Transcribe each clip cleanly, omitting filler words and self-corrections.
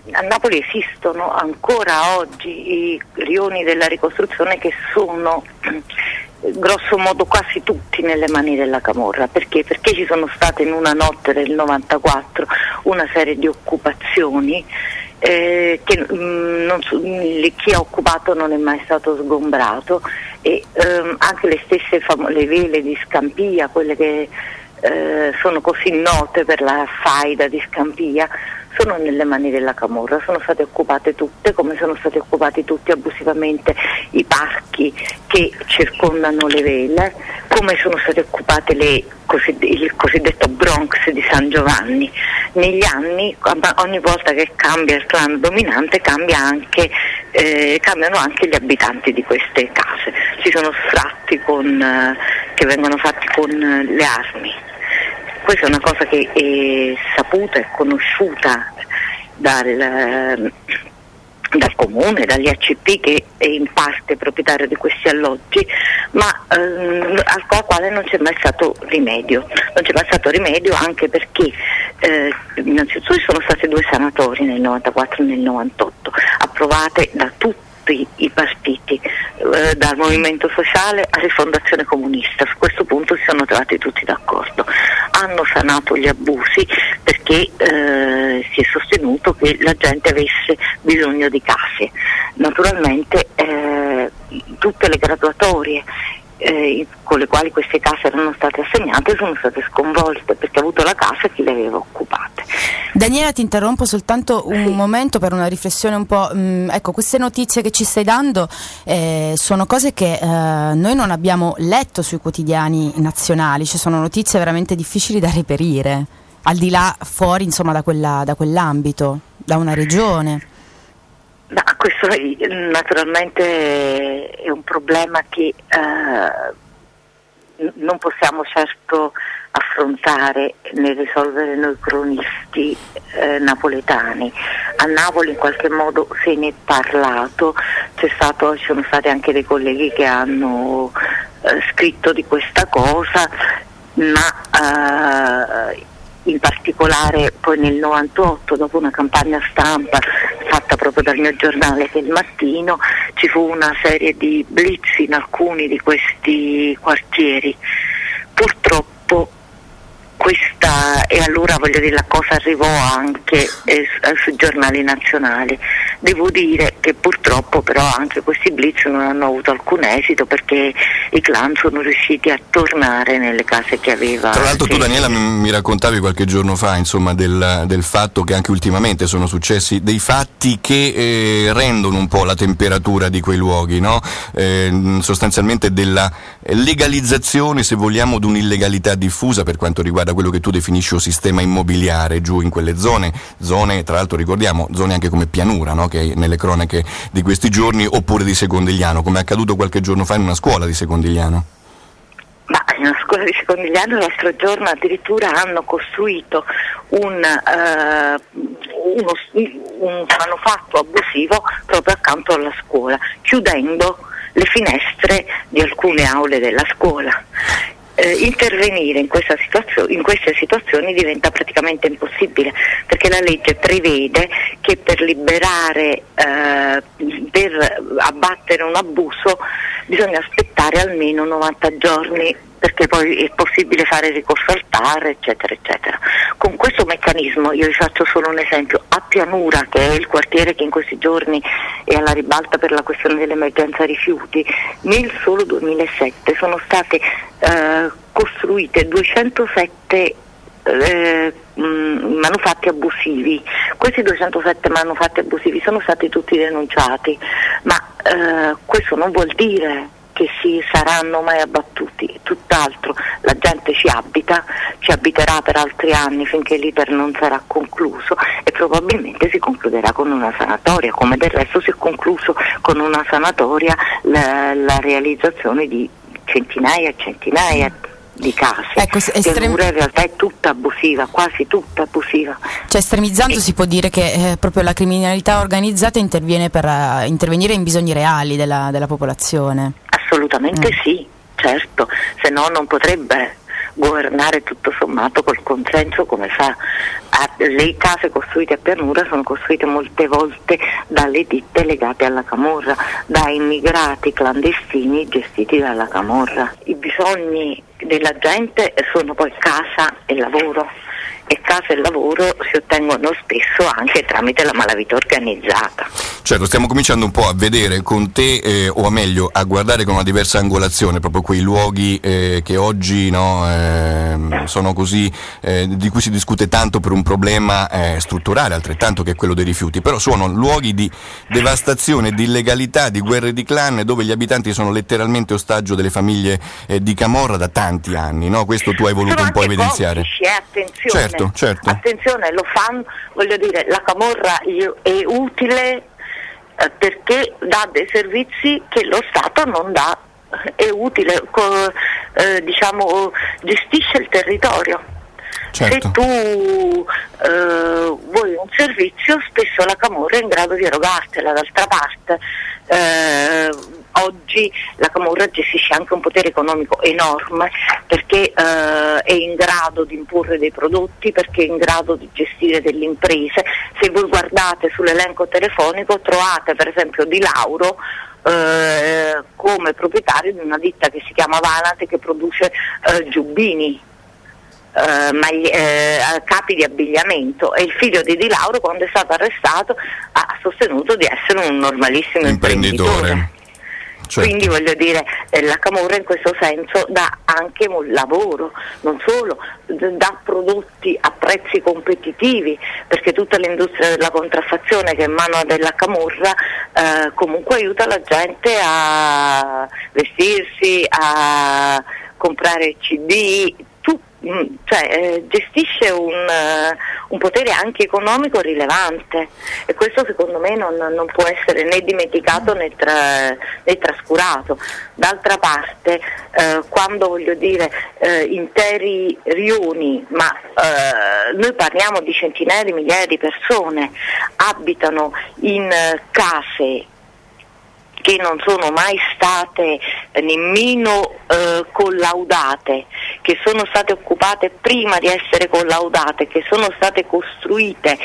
a Napoli esistono ancora oggi i rioni della ricostruzione che sono grosso modo quasi tutti nelle mani della camorra. Perché ci sono state in una notte del 94 una serie di occupazioni che chi ha occupato non è mai stato sgombrato, e anche le stesse le vele di Scampia, quelle che sono così note per la faida di Scampia, sono nelle mani della camorra, sono state occupate tutte, come sono stati occupati tutti abusivamente i parchi che circondano le vele, come sono state occupate il cosiddetto Bronx di San Giovanni. Negli anni, ogni volta che cambia il clan dominante, cambiano anche gli abitanti di queste case. Ci sono sfratti che vengono fatti con le armi. Questa è una cosa che è saputa e conosciuta dal comune, dagli ACP, che è in parte proprietario di questi alloggi, ma al quale non c'è mai stato rimedio. Non c'è mai stato rimedio anche perché innanzitutto ci sono state 2 sanatorie nel 94 e nel 98, approvate da tutti i partiti, dal Movimento Sociale a Rifondazione Comunista. Su questo punto si sono trovati tutti d'accordo. Hanno sanato gli abusi perché si è sostenuto che la gente avesse bisogno di case. Naturalmente tutte le graduatorie con le quali queste case erano state assegnate sono state sconvolte, perché ha avuto la casa chi le aveva occupate. Daniela, ti interrompo soltanto un momento per una riflessione un po'. Ecco, queste notizie che ci stai dando sono cose che noi non abbiamo letto sui quotidiani nazionali, cioè sono notizie veramente difficili da reperire, al di là fuori, insomma, da quell'ambito, da una regione. No, questo naturalmente è un problema che non possiamo certo affrontare né risolvere noi cronisti napoletani. A Napoli in qualche modo se ne è parlato, ci sono stati anche dei colleghi che hanno scritto di questa cosa, ma in particolare poi nel 98, dopo una campagna stampa fatta proprio dal mio giornale, che è Il Mattino, ci fu una serie di blitz in alcuni di questi quartieri. Purtroppo e allora voglio dire, la cosa arrivò anche sui giornali nazionali. Devo dire che purtroppo però anche questi blitz non hanno avuto alcun esito, perché i clan sono riusciti a tornare nelle case che aveva. Tra l'altro tu, Daniela, mi raccontavi qualche giorno fa, insomma, del fatto che anche ultimamente sono successi dei fatti che rendono un po' la temperatura di quei luoghi, no? Sostanzialmente della legalizzazione, se vogliamo, di un'illegalità diffusa per quanto riguarda quello che tu definisci un sistema immobiliare giù in quelle zone, tra l'altro ricordiamo, zone anche come Pianura, no? Che nelle cronache di questi giorni, oppure di Secondigliano, come è accaduto qualche giorno fa in una scuola di Secondigliano. Ma in una scuola di Secondigliano l'altro giorno addirittura hanno costruito un manufatto abusivo proprio accanto alla scuola, chiudendo le finestre di alcune aule della scuola. Intervenire in queste situazioni diventa praticamente impossibile, perché la legge prevede che per abbattere un abuso bisogna aspettare almeno 90 giorni, perché poi è possibile fare ricorso al TAR, eccetera eccetera. Con questo meccanismo, io vi faccio solo un esempio, a Pianura, che è il quartiere che in questi giorni è alla ribalta per la questione dell'emergenza rifiuti, nel solo 2007 sono state costruite 207 manufatti abusivi. Questi 207 manufatti abusivi sono stati tutti denunciati, ma questo non vuol dire che si saranno mai abbattuti, tutt'altro. La gente ci abiterà per altri anni finché l'iter non sarà concluso, e probabilmente si concluderà con una sanatoria, come del resto si è concluso con una sanatoria la realizzazione di centinaia e centinaia di case. Ecco, Pianura in realtà è tutta abusiva, quasi tutta abusiva. Cioè, estremizzando, si può dire che proprio la criminalità organizzata interviene per intervenire in bisogni reali della popolazione. Assolutamente sì, certo, se no non potrebbe governare tutto sommato col consenso, come fa. Le case costruite a pianura sono costruite molte volte dalle ditte legate alla camorra, da immigrati clandestini gestiti dalla camorra. I bisogni della gente sono poi casa e lavoro, e casa e lavoro si ottengono spesso anche tramite la malavita organizzata. Certo, stiamo cominciando un po' a vedere con te, o meglio a guardare con una diversa angolazione proprio quei luoghi che oggi sono così, di cui si discute tanto per un problema strutturale altrettanto, che è quello dei rifiuti, però sono luoghi di devastazione, di illegalità, di guerre di clan, dove gli abitanti sono letteralmente ostaggio delle famiglie di camorra da tanti anni, no? Questo tu hai voluto un po' evidenziare. Attenzione. Certo. Attenzione, lo fanno, voglio dire, la camorra è utile perché dà dei servizi che lo Stato non dà, è utile, gestisce il territorio. Certo. Se tu vuoi un servizio, spesso la camorra è in grado di erogartela. D'altra parte oggi la camorra gestisce anche un potere economico enorme, perché è in grado di imporre dei prodotti, perché è in grado di gestire delle imprese. Se voi guardate sull'elenco telefonico trovate per esempio Di Lauro come proprietario di una ditta che si chiama Vanat, che produce giubbini, capi di abbigliamento, e il figlio di Lauro, quando è stato arrestato, ha sostenuto di essere un normalissimo imprenditore. Certo. Quindi voglio dire, la camorra in questo senso dà anche un lavoro, non solo, dà prodotti a prezzi competitivi, perché tutta l'industria della contraffazione che è in mano della camorra comunque aiuta la gente a vestirsi, a comprare CD, gestisce un potere anche economico rilevante, e questo secondo me non può essere né dimenticato né trascurato. D'altra parte quando voglio dire interi rioni, ma noi parliamo di centinaia di migliaia di persone, abitano in case che non sono mai state nemmeno collaudate, che sono state occupate prima di essere collaudate, che sono state costruite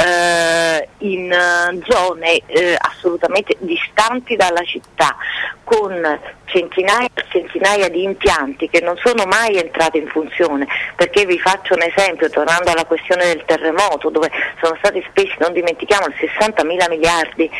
in zone assolutamente distanti dalla città, con centinaia e centinaia di impianti che non sono mai entrati in funzione. Perché vi faccio un esempio, tornando alla questione del terremoto, dove sono stati spesi, non dimentichiamo, 60.000 miliardi,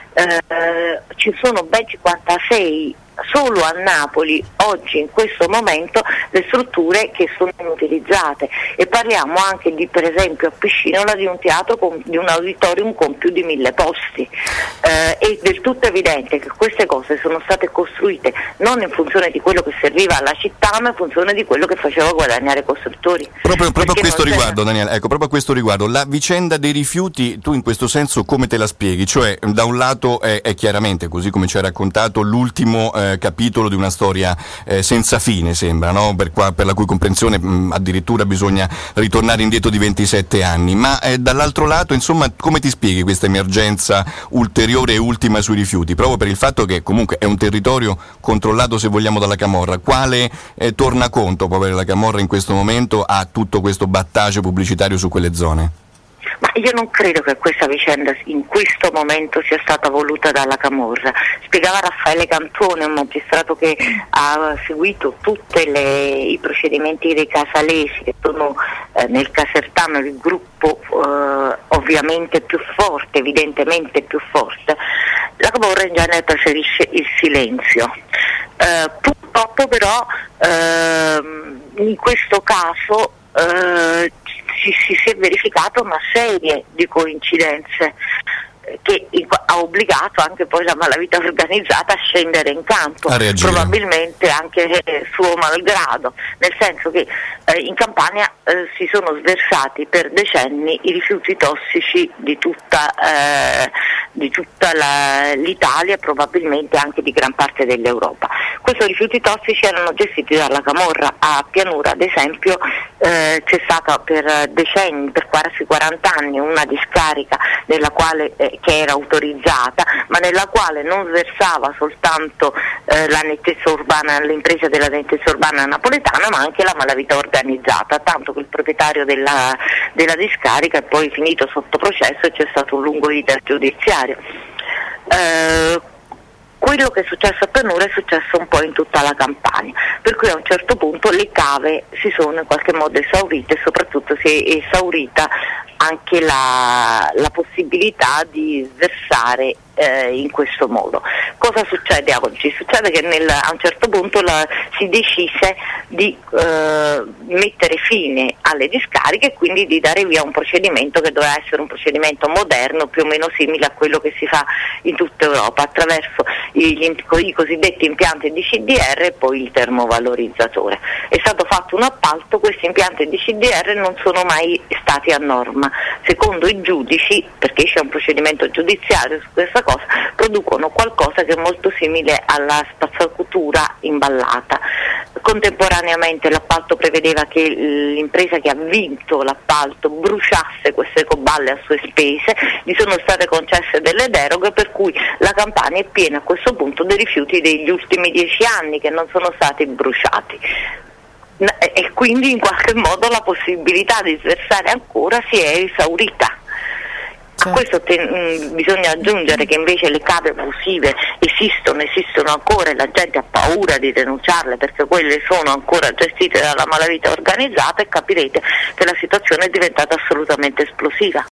ci sono ben 56 solo a Napoli oggi in questo momento le strutture che sono inutilizzate, e parliamo anche di, per esempio a Piscinola, di un teatro di un auditorium con più di 1.000 posti. È del tutto evidente che queste cose sono state costruite non in funzione di quello che serviva alla città, ma in funzione di quello che faceva guadagnare i costruttori. Proprio a questo riguardo, Daniela, proprio a questo riguardo, la vicenda dei rifiuti, tu in questo senso come te la spieghi? Cioè, da un lato è chiaramente, così come ci hai raccontato, l'ultimo capitolo di una storia senza fine, sembra, no? Per la cui comprensione addirittura bisogna ritornare indietro di 27 anni, ma dall'altro lato, insomma, come ti spieghi questa emergenza ulteriore e ultima sui rifiuti, proprio per il fatto che comunque è un territorio controllato, se vogliamo, dalla camorra? Quale tornaconto può avere la camorra in questo momento a tutto questo battage pubblicitario su quelle zone? Ma io non credo che questa vicenda in questo momento sia stata voluta dalla camorra. Spiegava Raffaele Cantone, un magistrato che ha seguito tutti i procedimenti dei Casalesi, che sono nel Casertano il gruppo ovviamente più forte, evidentemente più forte. La camorra in genere preferisce il silenzio. Purtroppo però in questo caso si è verificata una serie di coincidenze che ha obbligato anche poi la malavita organizzata a scendere in campo, probabilmente anche suo malgrado, nel senso che in Campania si sono sversati per decenni i rifiuti tossici di tutta di tutta l'Italia e probabilmente anche di gran parte dell'Europa. Questi rifiuti tossici erano gestiti dalla camorra. A Pianura, ad esempio, c'è stata per decenni, per quasi 40 anni, una discarica nella quale, che era autorizzata, ma nella quale non versava soltanto la nettezza urbana, l'impresa della nettezza urbana napoletana, ma anche la malavita organizzata, tanto che il proprietario della discarica è poi finito sotto processo e c'è stato un lungo iter giudiziario. Quello che è successo a Pianura è successo un po' in tutta la Campania, per cui a un certo punto le cave si sono in qualche modo esaurite e soprattutto si è esaurita anche la possibilità di sversare in questo modo. Cosa succede oggi? Succede che a un certo punto si decise di mettere fine alle discariche e quindi di dare via un procedimento che doveva essere un procedimento moderno, più o meno simile a quello che si fa in tutta Europa, attraverso i cosiddetti impianti di CDR e poi il termovalorizzatore. È stato fatto un appalto, questi impianti di CDR non sono mai stati a norma. Secondo i giudici, perché c'è un procedimento giudiziario su questa cosa, producono qualcosa che è molto simile alla spazzatura imballata. Contemporaneamente l'appalto prevedeva che l'impresa che ha vinto l'appalto bruciasse queste ecoballe a sue spese, gli sono state concesse delle deroghe, per cui la Campania è piena a questo punto dei rifiuti degli ultimi 10 anni che non sono stati bruciati. E quindi in qualche modo la possibilità di sversare ancora si è esaurita. A questo bisogna aggiungere che invece le cave abusive esistono ancora e la gente ha paura di denunciarle perché quelle sono ancora gestite dalla malavita organizzata, e capirete che la situazione è diventata assolutamente esplosiva.